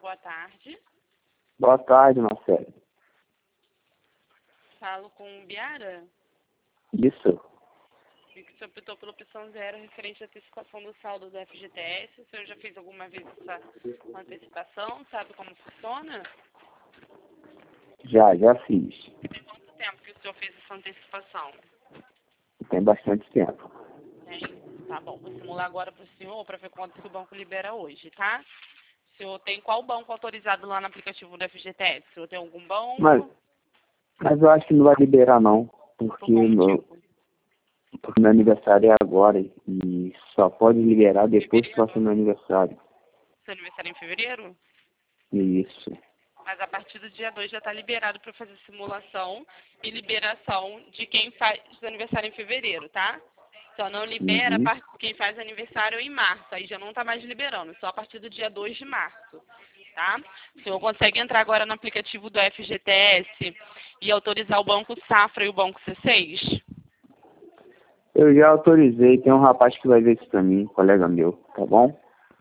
Boa tarde. Boa tarde, Marcelo. Falo com o Biara. Isso. Vi que o senhor optou pela opção 0 referente à antecipação do saldo do FGTS. O senhor já fez alguma vez essa antecipação? Sabe como funciona? Já fiz. Tem quanto tempo que o senhor fez essa antecipação? Tem bastante tempo. Tem? Tá bom. Vou simular agora para o senhor para ver quanto que o banco libera hoje, tá? O senhor tem qual banco autorizado lá no aplicativo do FGTS? O senhor tem algum banco? Mas eu acho que não vai liberar não. Por Porque qual motivo? porque meu aniversário é agora e só pode liberar depois que passar meu aniversário. Seu aniversário é em fevereiro? Isso. Mas a partir do dia 2 já está liberado para fazer simulação e liberação de quem faz aniversário em fevereiro, tá? Só não libera Uhum. quem faz aniversário em março, aí já não está mais liberando, só a partir do dia 2 de março, tá? O senhor consegue entrar agora no aplicativo do FGTS e autorizar o Banco Safra e o Banco C6? Eu já autorizei, tem um rapaz que vai ver isso pra mim, colega meu, tá bom?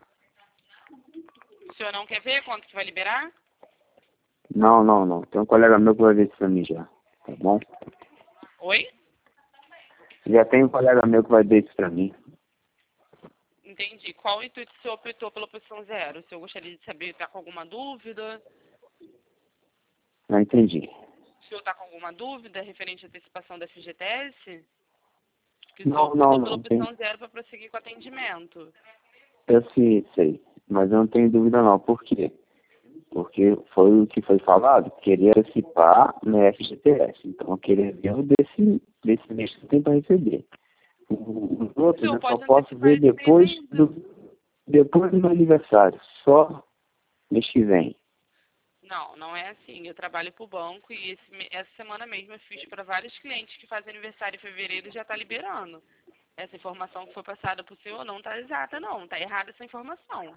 O senhor não quer ver quanto que vai liberar? Não. Tem um colega meu que vai ver isso pra mim já, tá bom? Oi? Já tem um colega meu que vai ver isso pra mim. Entendi. Qual o intuito o senhor optou pela opção 0? O senhor gostaria de saber, está com alguma dúvida? Não entendi. O senhor está com alguma dúvida referente à antecipação da FGTS? Que o senhor Não, optou pela tem. opção 0 para prosseguir com o atendimento. Eu sei, mas eu não tenho dúvida não. Por quê? Porque foi o que foi falado, queria antecipar no FGTS. Então eu queria ver o desse mês que tem para receber. Os O outros senhor eu só pode posso antecipar ver esse mês ainda. depois do meu aniversário, só mês que vem. Não é assim. Eu trabalho para o banco e essa semana mesmo eu fiz para vários clientes que fazem aniversário em fevereiro e já está liberando. Essa informação que foi passada para o senhor não está exata, não. Está errada essa informação.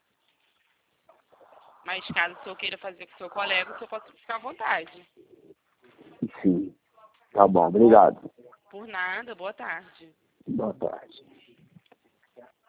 Mas caso o senhor queira fazer com o seu colega, o senhor pode ficar à vontade. Sim. Tá bom, Tá bom? obrigado. Por nada. Boa tarde. Boa tarde.